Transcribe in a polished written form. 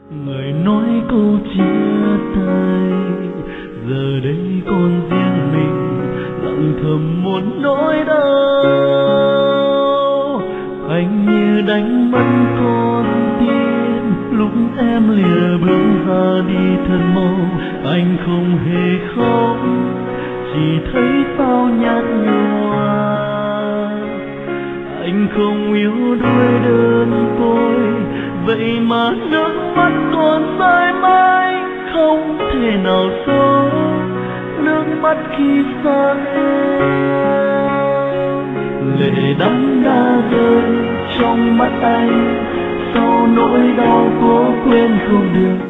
Người nói câu chia tay, giờ đây còn riêng mình lặng thầm một nỗi đau. Anh như đánh mất con tim lúc em lìa bước ra đi thật mau. Anh không hề khóc, chỉ thấy bao nhạt nhòa. Anh không yêu đuối đơn côi, vậy mà nước mắt còn rơi mãi không thể nào giấu nước mắt khi xa em. Lệ đắng đã rơi trong mắt anh, sau nỗi đau cố quên không được.